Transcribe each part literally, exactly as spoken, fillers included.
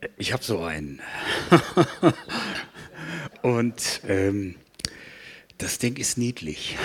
Ich habe so einen. Und ähm, das Ding ist niedlich.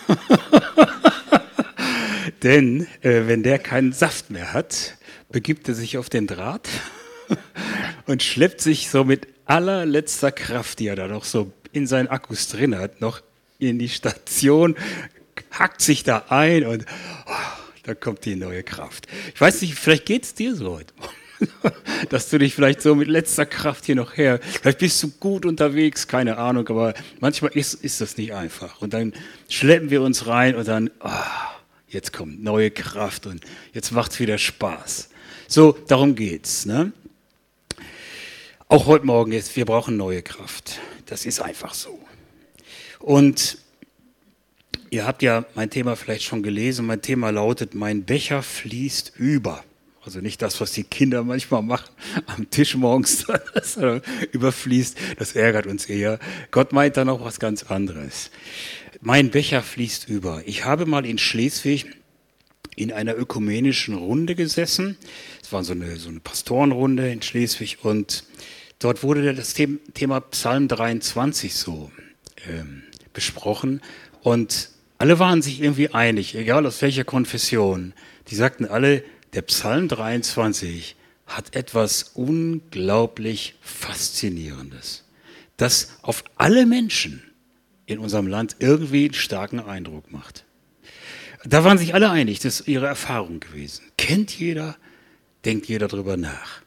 Denn äh, wenn der keinen Saft mehr hat, begibt er sich auf den Draht und schleppt sich so mit allerletzter Kraft, die er da noch so in seinen Akkus drin hat, noch in die Station, hackt sich da ein und oh, da kommt die neue Kraft. Ich weiß nicht, vielleicht geht es dir so heute Morgen, dass du dich vielleicht so mit letzter Kraft hier noch her, vielleicht bist du gut unterwegs, keine Ahnung, aber manchmal ist, ist das nicht einfach. Und dann schleppen wir uns rein und dann, oh, jetzt kommt neue Kraft und jetzt macht's wieder Spaß. So, darum geht's, ne? Auch heute Morgen jetzt, wir brauchen neue Kraft. Das ist einfach so. Und ihr habt ja mein Thema vielleicht schon gelesen. Mein Thema lautet, mein Becher fließt über. Also nicht das, was die Kinder manchmal machen, am Tisch morgens, das überfließt. Das ärgert uns eher. Gott meint da noch was ganz anderes. Mein Becher fließt über. Ich habe mal in Schleswig in einer ökumenischen Runde gesessen. Es war so eine, so eine Pastorenrunde in Schleswig und dort wurde das Thema Psalm dreiundzwanzig so ähm, besprochen und alle waren sich irgendwie einig, egal aus welcher Konfession. Die sagten alle, der Psalm dreiundzwanzig hat etwas unglaublich Faszinierendes, das auf alle Menschen in unserem Land irgendwie einen starken Eindruck macht. Da waren sich alle einig, das ist ihre Erfahrung gewesen. Kennt jeder, denkt jeder drüber nach.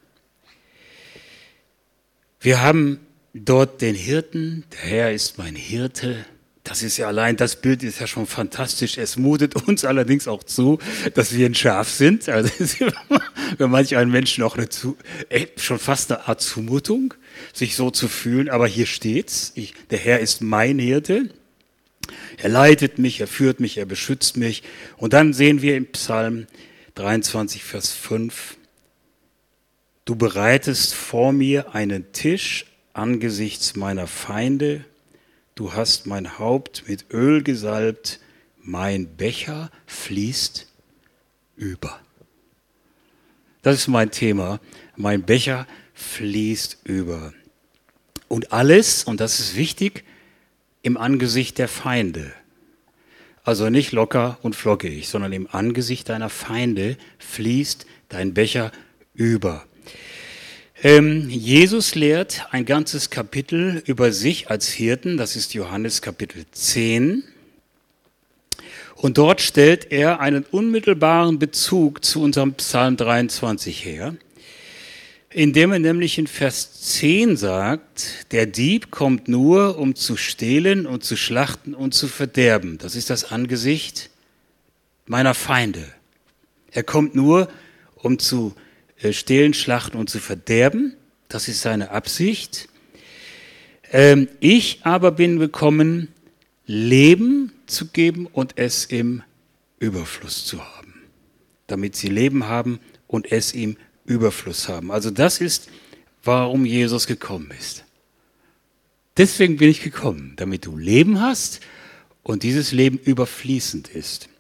Wir haben dort den Hirten, der Herr ist mein Hirte. Das ist ja allein, das Bild ist ja schon fantastisch. Es mutet uns allerdings auch zu, dass wir ein Schaf sind. Also für manch einen Menschen auch eine zu, ey, schon fast eine Art Zumutung, sich so zu fühlen. Aber hier steht's, ich, der Herr ist mein Hirte. Er leitet mich, er führt mich, er beschützt mich. Und dann sehen wir im Psalm dreiundzwanzig, Vers fünf, du bereitest vor mir einen Tisch angesichts meiner Feinde. Du hast mein Haupt mit Öl gesalbt. Mein Becher fließt über. Das ist mein Thema. Mein Becher fließt über. Und alles, und das ist wichtig, im Angesicht der Feinde. Also nicht locker und flockig, sondern im Angesicht deiner Feinde fließt dein Becher über. Ähm, Jesus lehrt ein ganzes Kapitel über sich als Hirten, das ist Johannes Kapitel zehn. Und dort stellt er einen unmittelbaren Bezug zu unserem Psalm dreiundzwanzig her, indem er nämlich in Vers zehn sagt, der Dieb kommt nur, um zu stehlen und zu schlachten und zu verderben. Das ist das Angesicht meiner Feinde. Er kommt nur, um zu stehlen, schlachten und zu verderben. Das ist seine Absicht. Ähm, ich aber bin gekommen, Leben zu geben und es im Überfluss zu haben. Damit sie Leben haben und es im Überfluss haben. Also das ist, warum Jesus gekommen ist. Deswegen bin ich gekommen, damit du Leben hast und dieses Leben überfließend ist.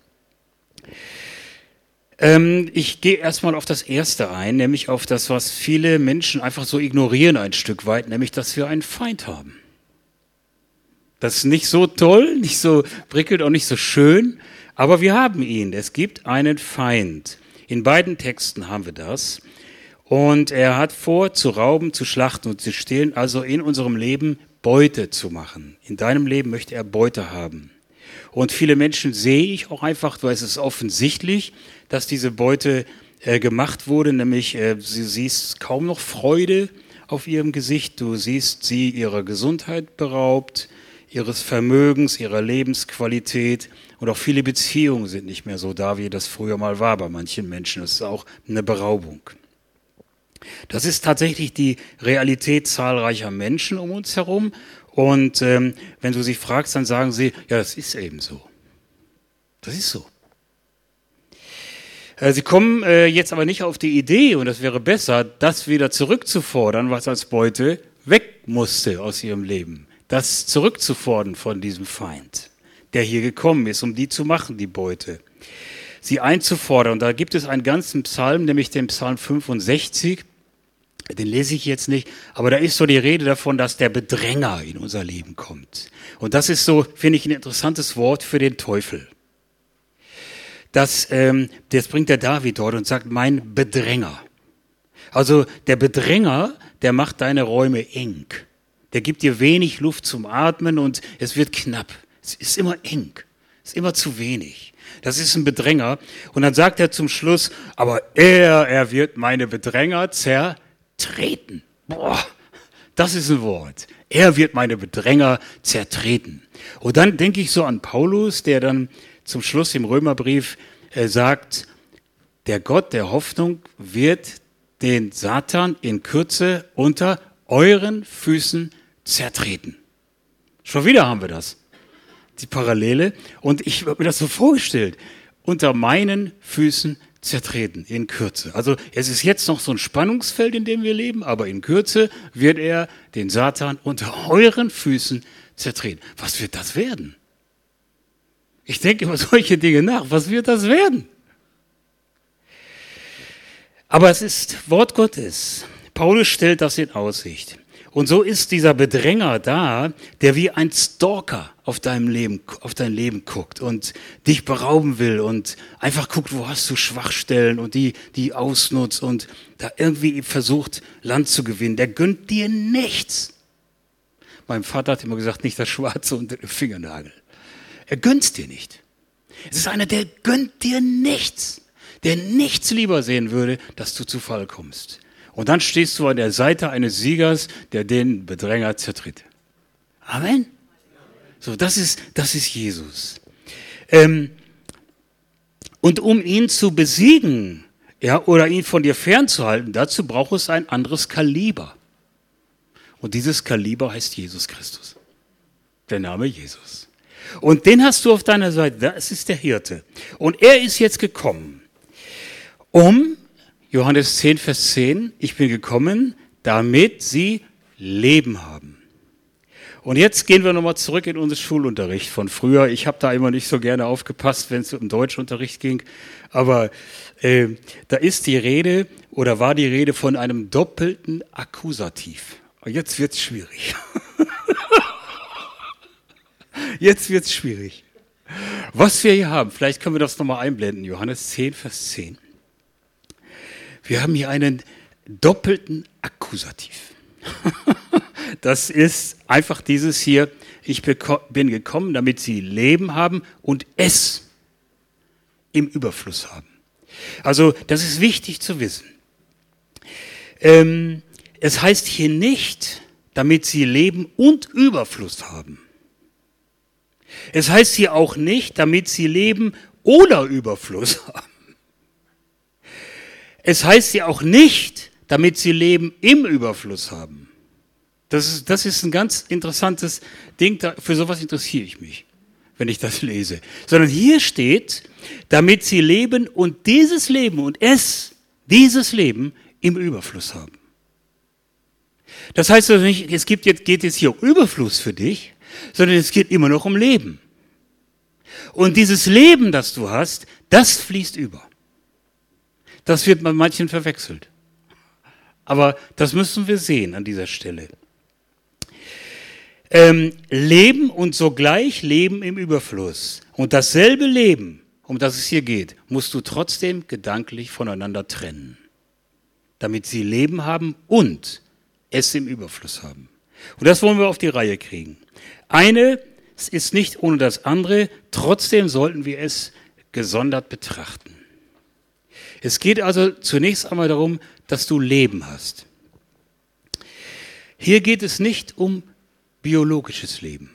Ähm, ich gehe erstmal auf das Erste ein, nämlich auf das, was viele Menschen einfach so ignorieren ein Stück weit, nämlich, dass wir einen Feind haben. Das ist nicht so toll, nicht so prickelt, auch nicht so schön, aber wir haben ihn. Es gibt einen Feind. In beiden Texten haben wir das. Und er hat vor, zu rauben, zu schlachten und zu stehlen, also in unserem Leben Beute zu machen. In deinem Leben möchte er Beute haben. Und viele Menschen sehe ich auch einfach, weil es ist offensichtlich, dass diese Beute äh, gemacht wurde, nämlich äh, sie siehst kaum noch Freude auf ihrem Gesicht, du siehst sie ihrer Gesundheit beraubt, ihres Vermögens, ihrer Lebensqualität und auch viele Beziehungen sind nicht mehr so da, wie das früher mal war bei manchen Menschen. Das ist auch eine Beraubung. Das ist tatsächlich die Realität zahlreicher Menschen um uns herum. Und ähm, wenn du sie fragst, dann sagen sie, ja, das ist eben so. Das ist so. Äh, sie kommen äh, jetzt aber nicht auf die Idee, und das wäre besser, das wieder zurückzufordern, was als Beute weg musste aus ihrem Leben. Das zurückzufordern von diesem Feind, der hier gekommen ist, um die zu machen, die Beute. Sie einzufordern. Und da gibt es einen ganzen Psalm, nämlich den Psalm fünfundsechzig. Den lese ich jetzt nicht, aber da ist so die Rede davon, dass der Bedränger in unser Leben kommt. Und das ist so, finde ich, ein interessantes Wort für den Teufel. Das, ähm, das bringt der David dort und sagt, mein Bedränger. Also der Bedränger, der macht deine Räume eng. Der gibt dir wenig Luft zum Atmen und es wird knapp. Es ist immer eng, es ist immer zu wenig. Das ist ein Bedränger. Und dann sagt er zum Schluss, aber er, er wird meine Bedränger zertreten. Boah, das ist ein Wort. Er wird meine Bedränger zertreten. Und dann denke ich so an Paulus, der dann zum Schluss im Römerbrief äh, sagt, der Gott der Hoffnung wird den Satan in Kürze unter euren Füßen zertreten. Schon wieder haben wir das, die Parallele. Und ich habe mir das so vorgestellt, unter meinen Füßen zertreten, in Kürze. Also es ist jetzt noch so ein Spannungsfeld, in dem wir leben, aber in Kürze wird er den Satan unter euren Füßen zertreten. Was wird das werden? Ich denke über solche Dinge nach. Was wird das werden? Aber es ist Wort Gottes. Paulus stellt das in Aussicht. Und so ist dieser Bedränger da, der wie ein Stalker auf deinem Leben, auf dein Leben guckt und dich berauben will und einfach guckt, wo hast du Schwachstellen und die, die ausnutzt und da irgendwie versucht, Land zu gewinnen. Der gönnt dir nichts. Mein Vater hat immer gesagt, nicht das Schwarze unter dem Fingernagel. Er gönnt's dir nicht. Es ist einer, der gönnt dir nichts, der nichts lieber sehen würde, dass du zu Fall kommst. Und dann stehst du an der Seite eines Siegers, der den Bedränger zertritt. Amen. So, das ist, das ist Jesus. Ähm, und um ihn zu besiegen, ja, oder ihn von dir fernzuhalten, dazu braucht es ein anderes Kaliber. Und dieses Kaliber heißt Jesus Christus. Der Name Jesus. Und den hast du auf deiner Seite. Das ist der Hirte. Und er ist jetzt gekommen, um Johannes zehn, Vers zehn, ich bin gekommen, damit sie Leben haben. Und jetzt gehen wir nochmal zurück in unseren Schulunterricht von früher. Ich habe da immer nicht so gerne aufgepasst, wenn es um Deutschunterricht ging. Aber äh, da ist die Rede oder war die Rede von einem doppelten Akkusativ. Und jetzt wird's schwierig. Jetzt wird's schwierig. Was wir hier haben, vielleicht können wir das nochmal einblenden, Johannes zehn, Vers zehn. Wir haben hier einen doppelten Akkusativ. Das ist einfach dieses hier, ich bin gekommen, damit sie Leben haben und es im Überfluss haben. Also das ist wichtig zu wissen. Ähm, es heißt hier nicht, damit sie Leben und Überfluss haben. Es heißt hier auch nicht, damit sie Leben oder Überfluss haben. Es heißt ja auch nicht, damit sie Leben im Überfluss haben. Das ist, das ist ein ganz interessantes Ding, für sowas interessiere ich mich, wenn ich das lese. Sondern hier steht, damit sie leben und dieses Leben und es, dieses Leben im Überfluss haben. Das heißt also nicht, es gibt jetzt, geht jetzt hier um Überfluss für dich, sondern es geht immer noch um Leben. Und dieses Leben, das du hast, das fließt über. Das wird bei manchen verwechselt. Aber das müssen wir sehen an dieser Stelle. Ähm, Leben und sogleich Leben im Überfluss. Und dasselbe Leben, um das es hier geht, musst du trotzdem gedanklich voneinander trennen. Damit sie Leben haben und es im Überfluss haben. Und das wollen wir auf die Reihe kriegen. Eine ist nicht ohne das andere, trotzdem sollten wir es gesondert betrachten. Es geht also zunächst einmal darum, dass du Leben hast. Hier geht es nicht um biologisches Leben.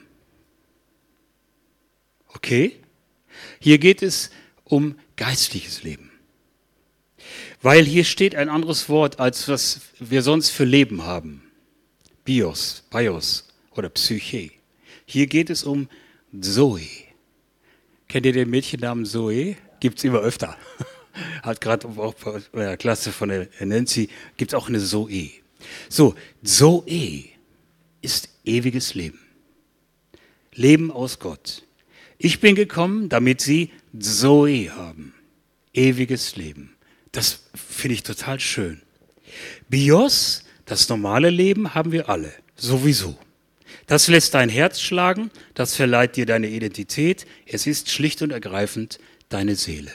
Okay? Hier geht es um geistliches Leben. Weil hier steht ein anderes Wort, als was wir sonst für Leben haben. Bios, Bios oder Psyche. Hier geht es um Zoe. Kennt ihr den Mädchennamen Zoe? Gibt es immer öfter. Hat gerade auch bei der Klasse von der Nancy, gibt es auch eine Zoe. So, Zoe ist ewiges Leben. Leben aus Gott. Ich bin gekommen, damit sie Zoe haben. Ewiges Leben. Das finde ich total schön. Bios, das normale Leben, haben wir alle, sowieso. Das lässt dein Herz schlagen, das verleiht dir deine Identität. Es ist schlicht und ergreifend deine Seele.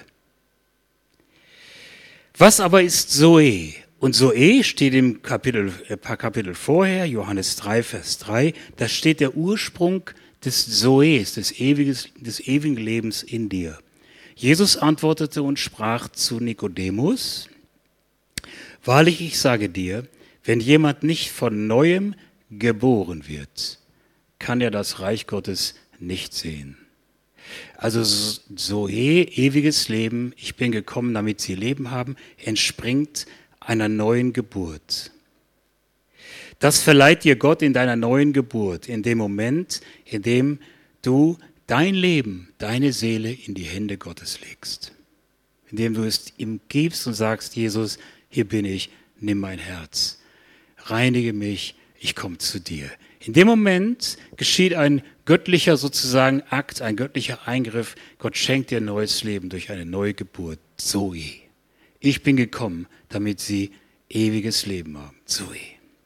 Was aber ist Zoe? Und Zoe steht im Kapitel, ein paar Kapitel vorher, Johannes drei, Vers drei, da steht der Ursprung des Zoes, des, ewiges, des ewigen Lebens in dir. Jesus antwortete und sprach zu Nikodemus, wahrlich, ich sage dir, wenn jemand nicht von Neuem geboren wird, kann er das Reich Gottes nicht sehen. Also Zoe, ewiges Leben, ich bin gekommen, damit sie Leben haben, entspringt einer neuen Geburt. Das verleiht dir Gott in deiner neuen Geburt, in dem Moment, in dem du dein Leben, deine Seele in die Hände Gottes legst. In dem du es ihm gibst und sagst, Jesus, hier bin ich, nimm mein Herz, reinige mich, ich komme zu dir. In dem Moment geschieht ein göttlicher sozusagen Akt, ein göttlicher Eingriff. Gott schenkt dir neues Leben durch eine neue Geburt. Zoe. Ich bin gekommen, damit sie ewiges Leben haben. Zoe.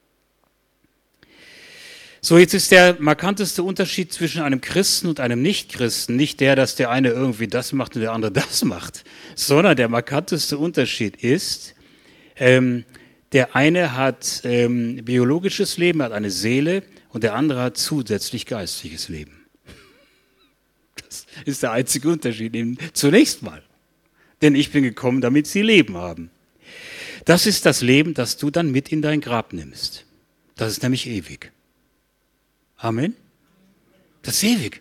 So, jetzt ist der markanteste Unterschied zwischen einem Christen und einem Nichtchristen nicht der, dass der eine irgendwie das macht und der andere das macht, sondern der markanteste Unterschied ist, ähm, der eine hat ähm, biologisches Leben, hat eine Seele und der andere hat zusätzlich geistliches Leben. Das ist der einzige Unterschied, eben zunächst mal. Denn ich bin gekommen, damit sie Leben haben. Das ist das Leben, das du dann mit in dein Grab nimmst. Das ist nämlich ewig. Amen. Das ist ewig.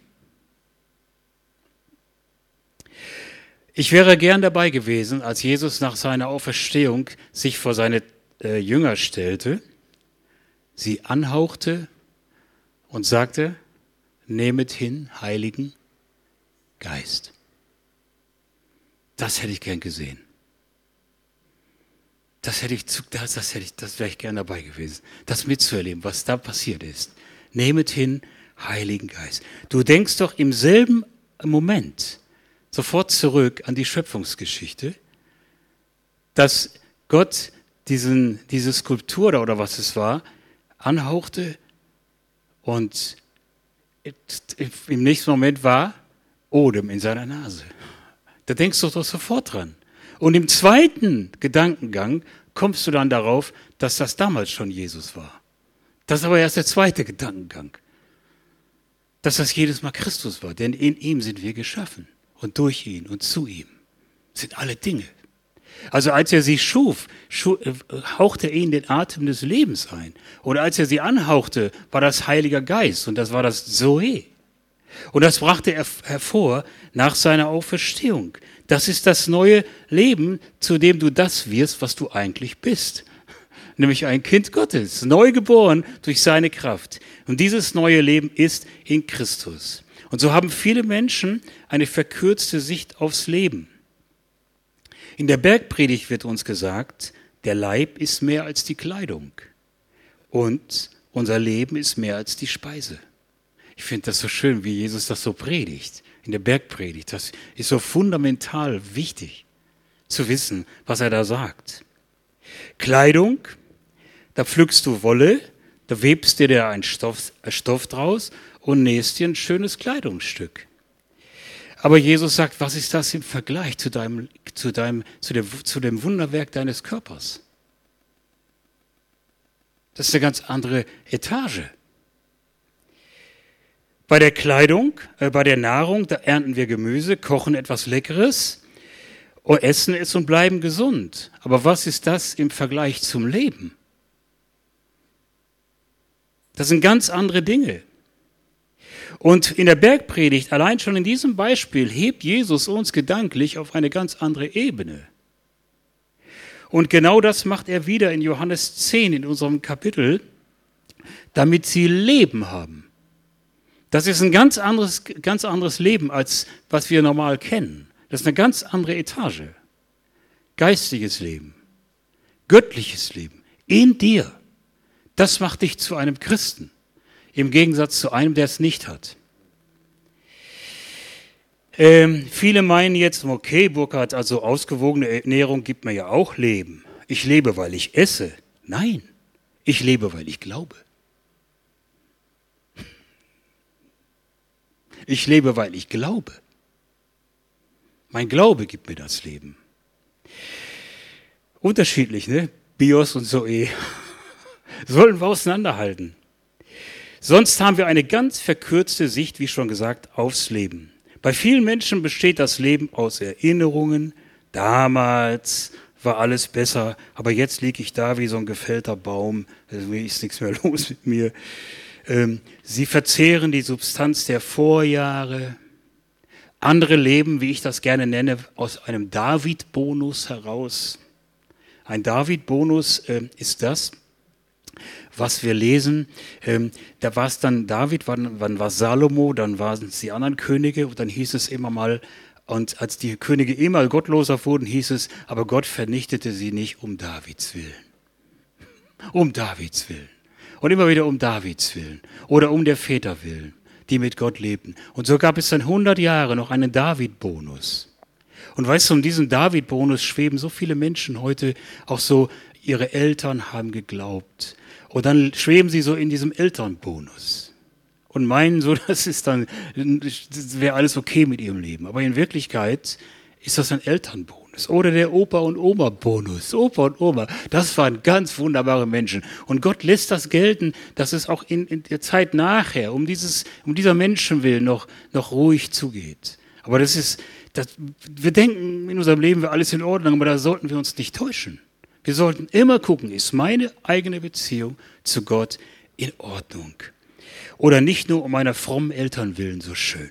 Ich wäre gern dabei gewesen, als Jesus nach seiner Auferstehung sich vor seine äh, Jünger stellte, sie anhauchte und sagte, nehmet hin, Heiligen Geist. Das hätte ich gern gesehen. Das hätte ich, das, das hätte ich, das wäre ich gern dabei gewesen, das mitzuerleben, was da passiert ist. Nehmet hin, Heiligen Geist. Du denkst doch im selben Moment sofort zurück an die Schöpfungsgeschichte, dass Gott diesen, diese Skulptur oder was es war, anhauchte und im nächsten Moment war Odem in seiner Nase. Da denkst du doch sofort dran. Und im zweiten Gedankengang kommst du dann darauf, dass das damals schon Jesus war. Das ist aber erst der zweite Gedankengang. Dass das jedes Mal Christus war, denn in ihm sind wir geschaffen. Und durch ihn und zu ihm sind alle Dinge. Also als er sie schuf, hauchte er ihnen den Atem des Lebens ein. Und als er sie anhauchte, war das Heiliger Geist und das war das Zoe. Und das brachte er hervor nach seiner Auferstehung. Das ist das neue Leben, zu dem du das wirst, was du eigentlich bist. Nämlich ein Kind Gottes, neu geboren durch seine Kraft. Und dieses neue Leben ist in Christus. Und so haben viele Menschen eine verkürzte Sicht aufs Leben. In der Bergpredigt wird uns gesagt, der Leib ist mehr als die Kleidung und unser Leben ist mehr als die Speise. Ich finde das so schön, wie Jesus das so predigt, in der Bergpredigt. Das ist so fundamental wichtig, zu wissen, was er da sagt. Kleidung, da pflückst du Wolle, da webst dir da einen Stoff, Stoff draus und nähst dir ein schönes Kleidungsstück. Aber Jesus sagt, was ist das im Vergleich zu deinem, zu deinem, zu dem, zu dem Wunderwerk deines Körpers? Das ist eine ganz andere Etage. Bei der Kleidung, äh, bei der Nahrung, da ernten wir Gemüse, kochen etwas Leckeres, essen es und bleiben gesund. Aber was ist das im Vergleich zum Leben? Das sind ganz andere Dinge. Und in der Bergpredigt, allein schon in diesem Beispiel, hebt Jesus uns gedanklich auf eine ganz andere Ebene. Und genau das macht er wieder in Johannes zehn, in unserem Kapitel, damit sie Leben haben. Das ist ein ganz anderes, ganz anderes Leben, als was wir normal kennen. Das ist eine ganz andere Etage. Geistiges Leben, göttliches Leben in dir. Das macht dich zu einem Christen. Im Gegensatz zu einem, der es nicht hat. Ähm, viele meinen jetzt, okay, Burkhard, also ausgewogene Ernährung gibt mir ja auch Leben. Ich lebe, weil ich esse. Nein, ich lebe, weil ich glaube. Ich lebe, weil ich glaube. Mein Glaube gibt mir das Leben. Unterschiedlich, ne? Bios und Zoe. Sollen wir auseinanderhalten. Sonst haben wir eine ganz verkürzte Sicht, wie schon gesagt, aufs Leben. Bei vielen Menschen besteht das Leben aus Erinnerungen. Damals war alles besser, aber jetzt liege ich da wie so ein gefällter Baum. Also ist nichts mehr los mit mir. Ähm, sie verzehren die Substanz der Vorjahre. Andere leben, wie ich das gerne nenne, aus einem David-Bonus heraus. Ein David-Bonus äh, ist das, was wir lesen. Ähm, da war es dann David, wann, wann war Salomo, dann waren es die anderen Könige und dann hieß es immer mal, und als die Könige immer gottloser wurden, hieß es, aber Gott vernichtete sie nicht um Davids Willen. Um Davids Willen. Und immer wieder um Davids Willen oder um der Väter willen, die mit Gott lebten. Und so gab es dann hundert Jahre noch einen David-Bonus. Und weißt du, um diesen David-Bonus schweben so viele Menschen heute auch so, ihre Eltern haben geglaubt. Und dann schweben sie so in diesem Elternbonus und meinen so, das ist dann, das wäre alles okay mit ihrem Leben. Aber in Wirklichkeit ist das ein Elternbonus. Oder der Opa- und Oma-Bonus. Opa und Oma, das waren ganz wunderbare Menschen. Und Gott lässt das gelten, dass es auch in, in der Zeit nachher um, dieses, um dieser Menschenwillen noch, noch ruhig zugeht. Aber das ist, das, wir denken in unserem Leben wäre alles in Ordnung, aber da sollten wir uns nicht täuschen. Wir sollten immer gucken, ist meine eigene Beziehung zu Gott in Ordnung? Oder nicht nur um meiner frommen Eltern willen so schön.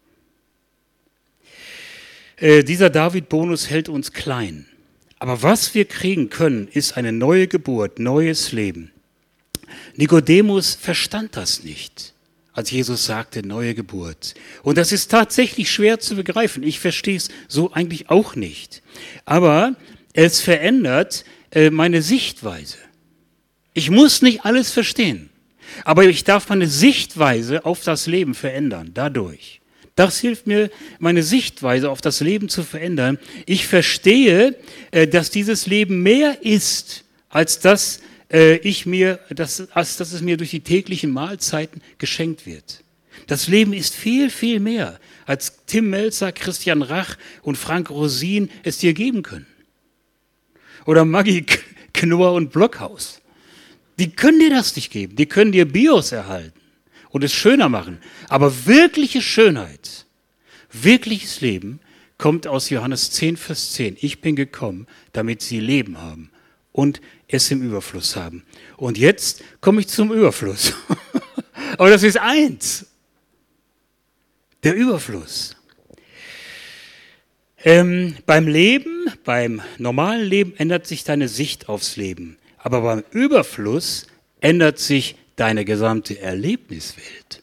Äh, dieser David-Bonus hält uns klein. Aber was wir kriegen können, ist eine neue Geburt, neues Leben. Nikodemus verstand das nicht, als Jesus sagte, neue Geburt. Und das ist tatsächlich schwer zu begreifen. Ich verstehe es so eigentlich auch nicht. Aber es verändert äh, meine Sichtweise. Ich muss nicht alles verstehen, aber ich darf meine Sichtweise auf das Leben verändern, dadurch. Das hilft mir, meine Sichtweise auf das Leben zu verändern. Ich verstehe, äh, dass dieses Leben mehr ist, als dass äh, ich mir, dass, als dass es mir durch die täglichen Mahlzeiten geschenkt wird. Das Leben ist viel, viel mehr, als Tim Melzer, Christian Rach und Frank Rosin es dir geben können. Oder Maggie Knorr und Blockhaus. Die können dir das nicht geben. Die können dir Bios erhalten und es schöner machen. Aber wirkliche Schönheit, wirkliches Leben kommt aus Johannes zehn, Vers zehn. Ich bin gekommen, damit sie Leben haben und es im Überfluss haben. Und jetzt komme ich zum Überfluss. Aber das ist eins. Der Überfluss. Ähm, beim Leben, beim normalen Leben ändert sich deine Sicht aufs Leben. Aber beim Überfluss ändert sich deine gesamte Erlebniswelt.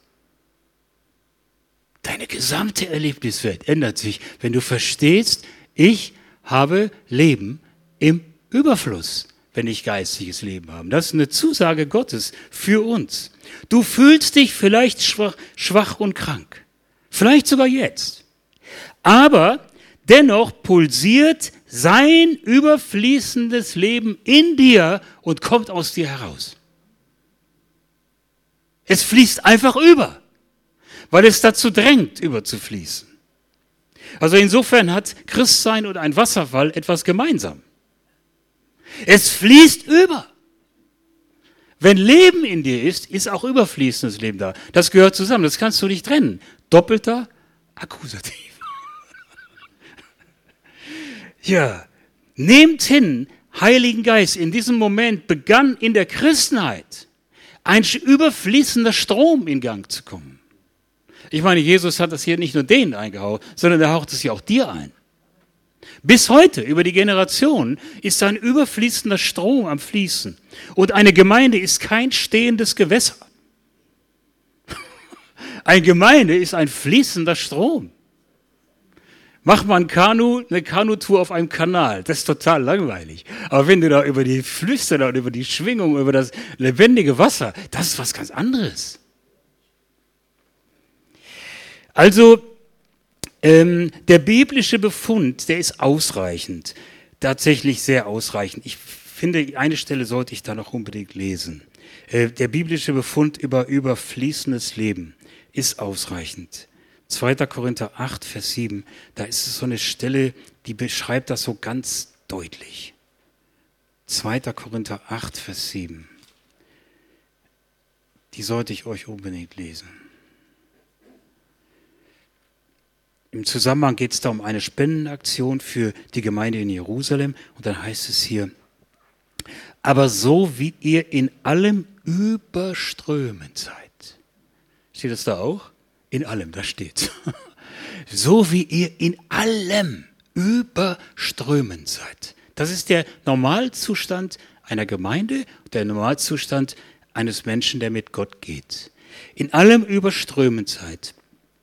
Deine gesamte Erlebniswelt ändert sich, wenn du verstehst, ich habe Leben im Überfluss, wenn ich geistiges Leben habe. Das ist eine Zusage Gottes für uns. Du fühlst dich vielleicht schwach, schwach und krank. Vielleicht sogar jetzt. Aber dennoch pulsiert sein überfließendes Leben in dir und kommt aus dir heraus. Es fließt einfach über, weil es dazu drängt, überzufließen. Also insofern hat Christsein und ein Wasserfall etwas gemeinsam. Es fließt über. Wenn Leben in dir ist, ist auch überfließendes Leben da. Das gehört zusammen, das kannst du nicht trennen. Doppelter Akkusativ. Ja, nehmt hin, Heiligen Geist, in diesem Moment begann in der Christenheit ein überfließender Strom in Gang zu kommen. Ich meine, Jesus hat das hier nicht nur denen eingehauen, sondern er haucht es ja auch dir ein. Bis heute, über die Generationen, ist ein überfließender Strom am Fließen. Und eine Gemeinde ist kein stehendes Gewässer. Eine Gemeinde ist ein fließender Strom. Mach mal ein Kanu, eine Kanutour auf einem Kanal. Das ist total langweilig. Aber wenn du da über die Flüsse und über die Schwingung, über das lebendige Wasser, das ist was ganz anderes. Also, ähm, der biblische Befund, der ist ausreichend. Tatsächlich sehr ausreichend. Ich finde, eine Stelle sollte ich da noch unbedingt lesen. Äh, der biblische Befund über überfließendes Leben ist ausreichend. zweiter Korinther acht, Vers sieben, da ist es so eine Stelle, die beschreibt das so ganz deutlich. zweiter Korinther acht, Vers sieben. Die sollte ich euch unbedingt lesen. Im Zusammenhang geht es da um eine Spendenaktion für die Gemeinde in Jerusalem. Und dann heißt es hier, aber so wie ihr in allem überströmend seid. Steht das da auch? In allem, da steht. So wie ihr in allem überströmend seid. Das ist der Normalzustand einer Gemeinde, der Normalzustand eines Menschen, der mit Gott geht. In allem überströmend seid.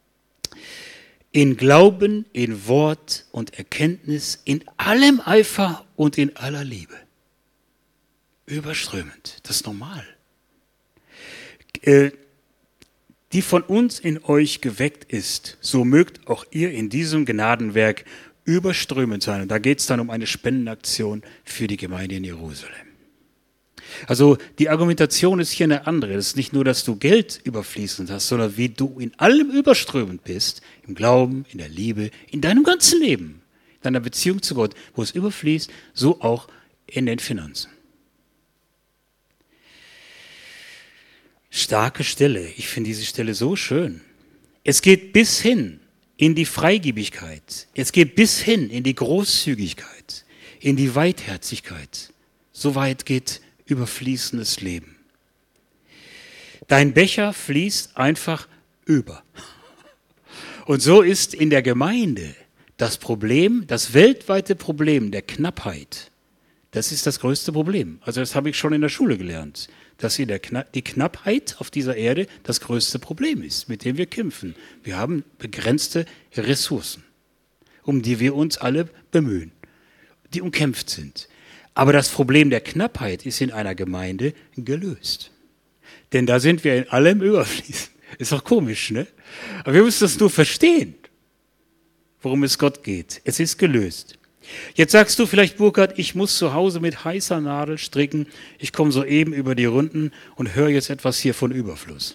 In Glauben, in Wort und Erkenntnis, in allem Eifer und in aller Liebe. Überströmend, das ist normal. Äh, die von uns in euch geweckt ist, so mögt auch ihr in diesem Gnadenwerk überströmend sein. Und da geht es dann um eine Spendenaktion für die Gemeinde in Jerusalem. Also die Argumentation ist hier eine andere. Es ist nicht nur, dass du Geld überfließend hast, sondern wie du in allem überströmend bist, im Glauben, in der Liebe, in deinem ganzen Leben, in deiner Beziehung zu Gott, wo es überfließt, so auch in den Finanzen. Starke Stelle. Ich finde diese Stelle so schön. Es geht bis hin in die Freigebigkeit. Es geht bis hin in die Großzügigkeit, in die Weitherzigkeit. So weit geht überfließendes Leben. Dein Becher fließt einfach über. Und so ist in der Gemeinde das Problem, das weltweite Problem der Knappheit, das ist das größte Problem. Also das habe ich schon in der Schule gelernt, dass in der Kna- die Knappheit auf dieser Erde das größte Problem ist, mit dem wir kämpfen. Wir haben begrenzte Ressourcen, um die wir uns alle bemühen, die umkämpft sind. Aber das Problem der Knappheit ist in einer Gemeinde gelöst. Denn da sind wir in allem überfließend. Ist doch komisch, ne? Aber wir müssen das nur verstehen, worum es Gott geht. Es ist gelöst. Jetzt sagst du vielleicht, Burkhard, ich muss zu Hause mit heißer Nadel stricken. Ich komme soeben über die Runden und höre jetzt etwas hier von Überfluss.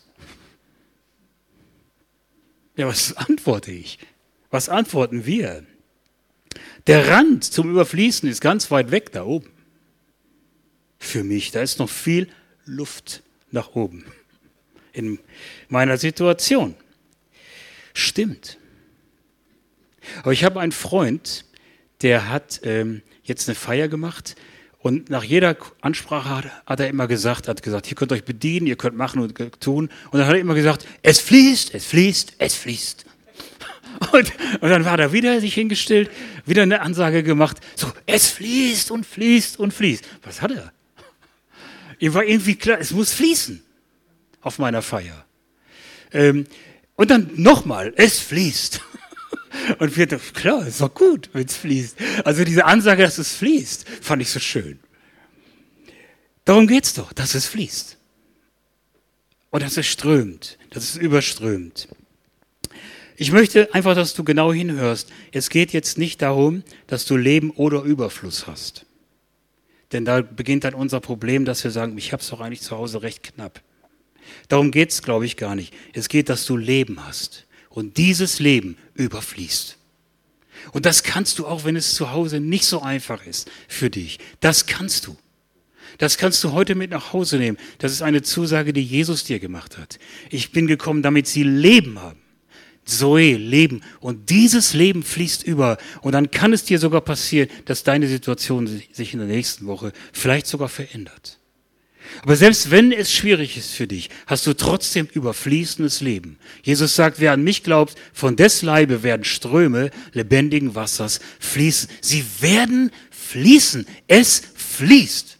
Ja, was antworte ich? Was antworten wir? Der Rand zum Überfließen ist ganz weit weg da oben. Für mich, da ist noch viel Luft nach oben. In meiner Situation. Stimmt. Aber ich habe einen Freund, der hat ähm, jetzt eine Feier gemacht und nach jeder Ansprache hat, hat er immer gesagt, hat gesagt, ihr könnt euch bedienen, ihr könnt machen und tun. Und dann hat er immer gesagt, es fließt, es fließt, es fließt. Und, und dann war er wieder sich hingestellt, wieder eine Ansage gemacht, so, es fließt und fließt und fließt. Was hat er? Ihm war irgendwie klar, es muss fließen auf meiner Feier. Ähm, und dann nochmal, es fließt. Und wir dachten, klar, ist doch gut, wenn es fließt. Also diese Ansage, dass es fließt, fand ich so schön. Darum geht's doch, dass es fließt. Und dass es strömt, dass es überströmt. Ich möchte einfach, dass du genau hinhörst. Es geht jetzt nicht darum, dass du Leben oder Überfluss hast. Denn da beginnt dann unser Problem, dass wir sagen, ich habe es doch eigentlich zu Hause recht knapp. Darum geht es, glaube ich, gar nicht. Es geht, dass du Leben hast. Und dieses Leben überfließt. Und das kannst du auch, wenn es zu Hause nicht so einfach ist für dich. Das kannst du. Das kannst du heute mit nach Hause nehmen. Das ist eine Zusage, die Jesus dir gemacht hat. Ich bin gekommen, damit sie Leben haben. Zoe, Leben. Und dieses Leben fließt über. Und dann kann es dir sogar passieren, dass deine Situation sich in der nächsten Woche vielleicht sogar verändert. Aber selbst wenn es schwierig ist für dich, hast du trotzdem überfließendes Leben. Jesus sagt, wer an mich glaubt, von des Leibe werden Ströme lebendigen Wassers fließen. Sie werden fließen. Es fließt.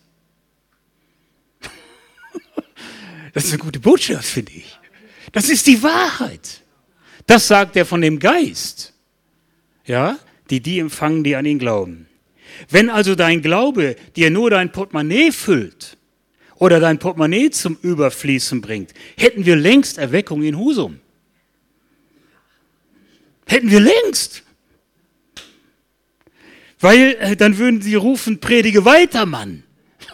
Das ist eine gute Botschaft, finde ich. Das ist die Wahrheit. Das sagt er von dem Geist. Ja, die die empfangen, die an ihn glauben. Wenn also dein Glaube dir nur dein Portemonnaie füllt, oder dein Portemonnaie zum Überfließen bringt, hätten wir längst Erweckung in Husum. Hätten wir längst. Weil äh, dann würden sie rufen, predige weiter, Mann.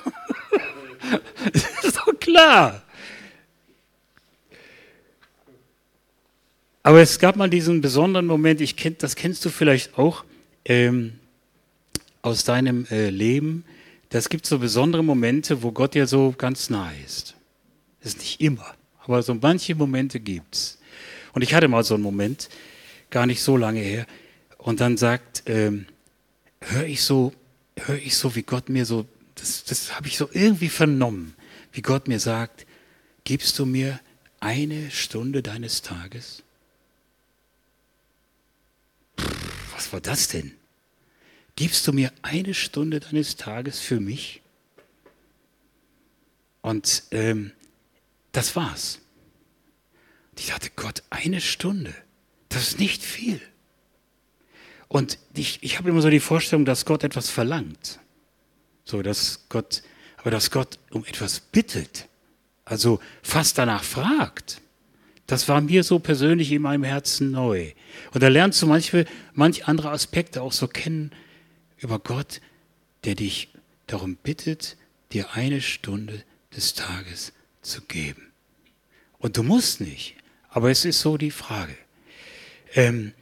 Das ist doch klar. Aber es gab mal diesen besonderen Moment, ich kenn, das kennst du vielleicht auch ähm, aus deinem äh, Leben. Das gibt so besondere Momente, wo Gott dir so ganz nahe ist. Das ist nicht immer, aber so manche Momente gibt's. Und ich hatte mal so einen Moment, gar nicht so lange her, und dann sagt, ähm, höre ich so, höre ich so, wie Gott mir so, das, das habe ich so irgendwie vernommen, wie Gott mir sagt, gibst du mir eine Stunde deines Tages? Pff, was war das denn? Gibst du mir eine Stunde deines Tages für mich? Und ähm, das war's. Und ich dachte, Gott, eine Stunde, das ist nicht viel. Und ich, ich habe immer so die Vorstellung, dass Gott etwas verlangt. So, dass Gott, aber dass Gott um etwas bittet. Also fast danach fragt. Das war mir so persönlich in meinem Herzen neu. Und da lernst du manche, manche andere Aspekte auch so kennen über Gott, der dich darum bittet, dir eine Stunde des Tages zu geben. Und du musst nicht, aber es ist so die Frage. Ähm,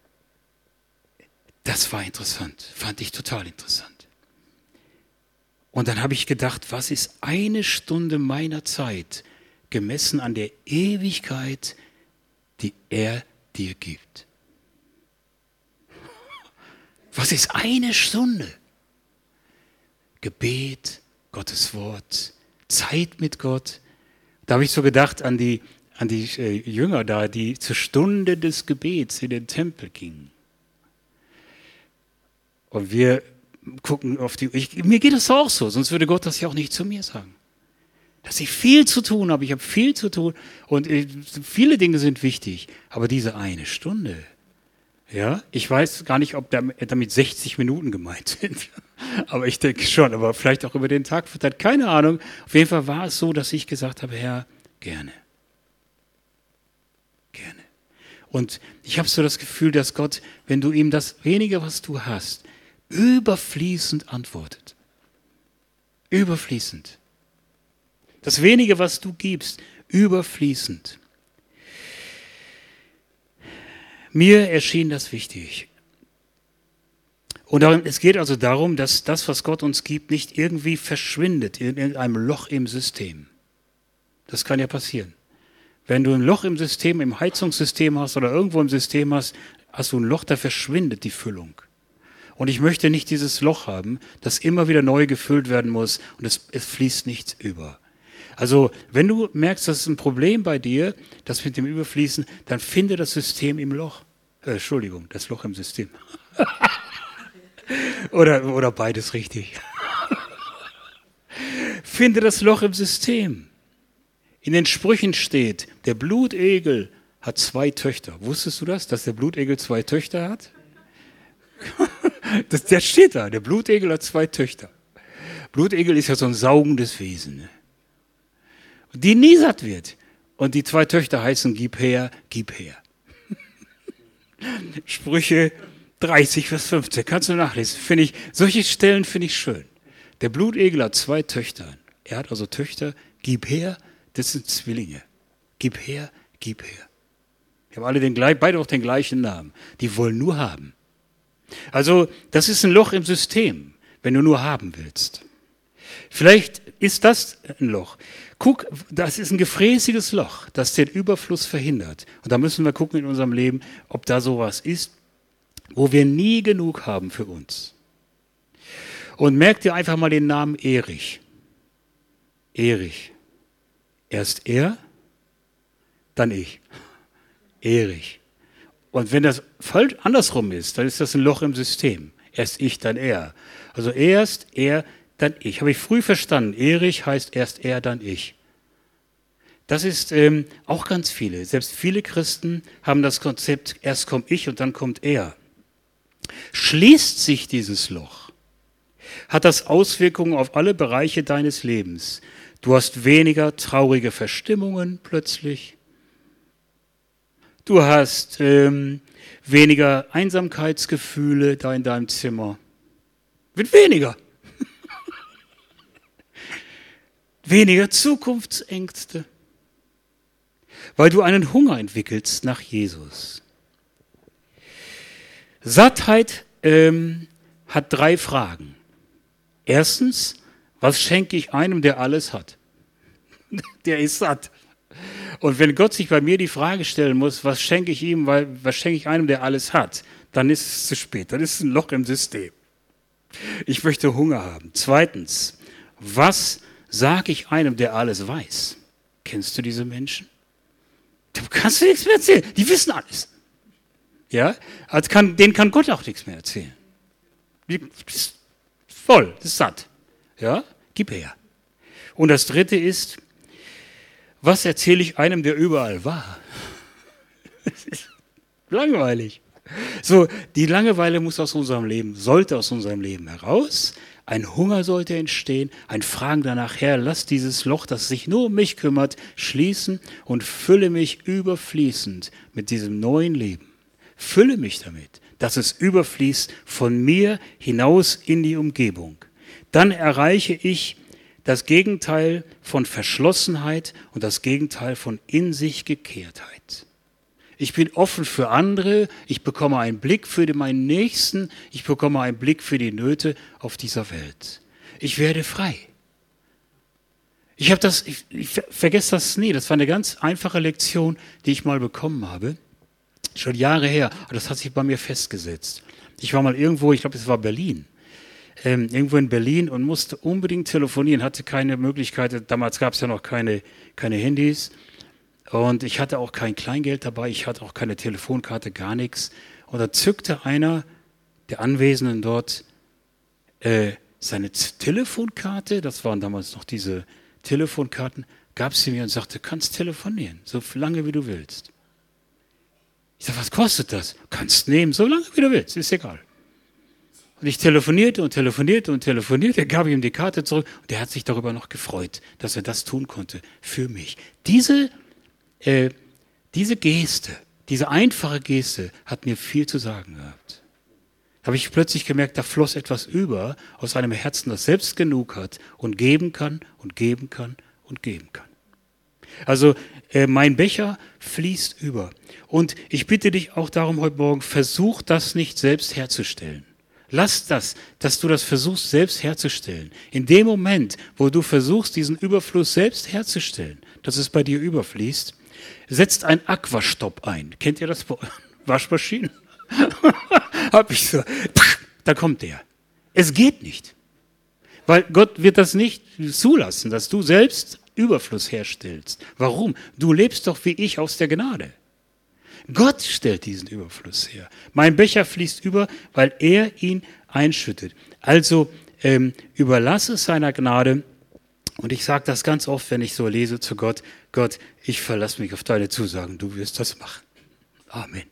das war interessant, fand ich total interessant. Und dann habe ich gedacht, was ist eine Stunde meiner Zeit gemessen an der Ewigkeit, die er dir gibt? Was ist eine Stunde? Gebet, Gottes Wort, Zeit mit Gott. Da habe ich so gedacht an die, an die äh, Jünger da, die zur Stunde des Gebets in den Tempel gingen. Und wir gucken auf die, ich, mir geht es auch so, sonst würde Gott das ja auch nicht zu mir sagen. Dass ich viel zu tun habe, ich habe viel zu tun und äh, viele Dinge sind wichtig, aber diese eine Stunde, ja, ich weiß gar nicht, ob damit sechzig Minuten gemeint sind, aber ich denke schon, aber vielleicht auch über den Tag verteilt, keine Ahnung. Auf jeden Fall war es so, dass ich gesagt habe, Herr, gerne, gerne. Und ich habe so das Gefühl, dass Gott, wenn du ihm das wenige, was du hast, überfließend antwortet. Überfließend. Das wenige, was du gibst, überfließend. Mir erschien das wichtig. Und es geht also darum, dass das, was Gott uns gibt, nicht irgendwie verschwindet in irgendeinem Loch im System. Das kann ja passieren. Wenn du ein Loch im System, im Heizungssystem hast oder irgendwo im System hast, hast du ein Loch, da verschwindet die Füllung. Und ich möchte nicht dieses Loch haben, das immer wieder neu gefüllt werden muss und es, es fließt nichts über. Also wenn du merkst, das ist ein Problem bei dir, das mit dem Überfließen, dann finde das System im Loch. Äh, Entschuldigung, das Loch im System. oder, oder beides richtig. Finde das Loch im System. In den Sprüchen steht, der Blutegel hat zwei Töchter. Wusstest du das, dass der Blutegel zwei Töchter hat? das, das steht da, der Blutegel hat zwei Töchter. Blutegel ist ja so ein saugendes Wesen, ne? Die nie satt wird. Und die zwei Töchter heißen, gib her, gib her. Sprüche dreißig, Vers fünfzehn, kannst du nachlesen. Finde ich, solche Stellen finde ich schön. Der Blutegel hat zwei Töchter. Er hat also Töchter, gib her, das sind Zwillinge. Gib her, gib her. Die haben alle den, beide auch den gleichen Namen. Die wollen nur haben. Also, das ist ein Loch im System, wenn du nur haben willst. Vielleicht ist das ein Loch. Guck, das ist ein gefräßiges Loch, das den Überfluss verhindert. Und da müssen wir gucken in unserem Leben, ob da sowas ist, wo wir nie genug haben für uns. Und merk dir einfach mal den Namen Erich. Erich. Erst er, dann ich. Erich. Und wenn das falsch andersrum ist, dann ist das ein Loch im System. Erst ich, dann er. Also erst er, dann ich. Habe ich früh verstanden. Erich heißt erst er, dann ich. Das ist ähm, auch ganz viele. Selbst viele Christen haben das Konzept, erst komme ich und dann kommt er. Schließt sich dieses Loch, hat das Auswirkungen auf alle Bereiche deines Lebens. Du hast weniger traurige Verstimmungen plötzlich. Du hast ähm, weniger Einsamkeitsgefühle da in deinem Zimmer. Wird weniger. weniger Zukunftsängste, weil du einen Hunger entwickelst nach Jesus. Sattheit ähm, hat drei Fragen. Erstens, was schenke ich einem, der alles hat? Der ist satt. Und wenn Gott sich bei mir die Frage stellen muss, was schenke ich ihm, weil, was schenke ich einem, der alles hat, dann ist es zu spät, dann ist es ein Loch im System. Ich möchte Hunger haben. Zweitens, was sage ich einem, der alles weiß? Kennst du diese Menschen? Da kannst du nichts mehr erzählen, die wissen alles. Ja, also kann, denen kann Gott auch nichts mehr erzählen. Die ist voll, das ist satt. Ja, gib her. Und das dritte ist, was erzähle ich einem, der überall war? Das ist langweilig. So, die Langeweile muss aus unserem Leben, sollte aus unserem Leben heraus. Ein Hunger sollte entstehen, ein Fragen danach, Herr, lass dieses Loch, das sich nur um mich kümmert, schließen und fülle mich überfließend mit diesem neuen Leben. Fülle mich damit, dass es überfließt von mir hinaus in die Umgebung. Dann erreiche ich das Gegenteil von Verschlossenheit und das Gegenteil von in sich Gekehrtheit. Ich bin offen für andere, ich bekomme einen Blick für meinen Nächsten, ich bekomme einen Blick für die Nöte auf dieser Welt. Ich werde frei. Ich habe das, ich, ich vergesse das nie, das war eine ganz einfache Lektion, die ich mal bekommen habe. Schon Jahre her, aber das hat sich bei mir festgesetzt. Ich war mal irgendwo, ich glaube, es war Berlin, ähm, irgendwo in Berlin und musste unbedingt telefonieren, hatte keine Möglichkeit, damals gab es ja noch keine, keine Handys und ich hatte auch kein Kleingeld dabei, ich hatte auch keine Telefonkarte, gar nichts. Und da zückte einer der Anwesenden dort äh, seine Z- Telefonkarte, das waren damals noch diese Telefonkarten, gab sie mir und sagte, du kannst telefonieren, so lange wie du willst. Ich sage, was kostet das? Kannst nehmen, so lange wie du willst, ist egal. Und ich telefonierte und telefonierte und telefonierte, gab ihm die Karte zurück und der hat sich darüber noch gefreut, dass er das tun konnte für mich. Diese, äh, diese Geste, diese einfache Geste hat mir viel zu sagen gehabt. Da habe ich plötzlich gemerkt, da floss etwas über aus einem Herzen, das selbst genug hat und geben kann und geben kann und geben kann. Also äh, mein Becher fließt über. Und ich bitte dich auch darum heute Morgen, versuch das nicht selbst herzustellen. Lass das, dass du das versuchst selbst herzustellen. In dem Moment, wo du versuchst, diesen Überfluss selbst herzustellen, dass es bei dir überfließt, setzt ein Aquastopp ein. Kennt ihr das bei Waschmaschinen? Hab ich so. Da kommt der. Es geht nicht. Weil Gott wird das nicht zulassen, dass du selbst Überfluss herstellst. Warum? Du lebst doch wie ich aus der Gnade. Gott stellt diesen Überfluss her. Mein Becher fließt über, weil er ihn einschüttet. Also ähm, überlasse es seiner Gnade. Und ich sage das ganz oft, wenn ich so lese zu Gott, Gott, ich verlasse mich auf deine Zusagen, du wirst das machen. Amen.